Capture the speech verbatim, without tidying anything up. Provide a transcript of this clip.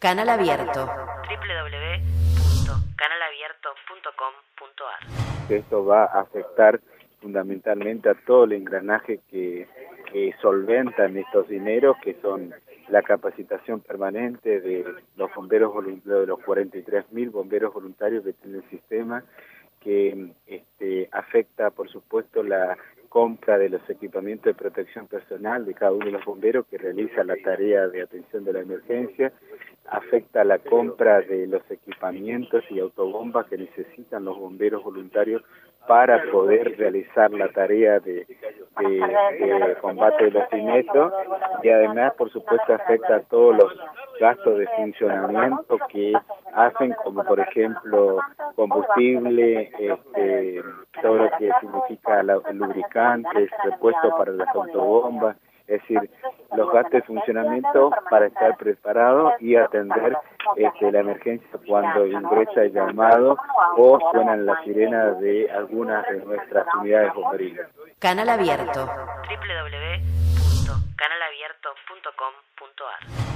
Canal Abierto. doble u doble u doble u punto canal abierto punto com punto a r. Esto va a afectar fundamentalmente a todo el engranaje que, que solventan estos dineros, que son la capacitación permanente de los bomberos voluntarios, de los cuarenta y tres mil bomberos voluntarios que tiene el sistema, que este, afecta, por supuesto, la compra de los equipamientos de protección personal de cada uno de los bomberos que realiza la tarea de atención de la emergencia, afecta la compra de los equipamientos y autobombas que necesitan los bomberos voluntarios para poder realizar la tarea de, de, de combate de los siniestros, y además, por supuesto, afecta a todos los gastos de funcionamiento que hacen, como por ejemplo combustible, este, todo lo que significa la, lubricantes, repuestos para las autobombas, es decir, los gastos de funcionamiento para estar preparado y atender este, la emergencia cuando ingresa el llamado o suenan las sirenas de algunas de nuestras unidades bomberiles. Canal Abierto. doble u doble u doble u punto canal abierto punto com punto a r.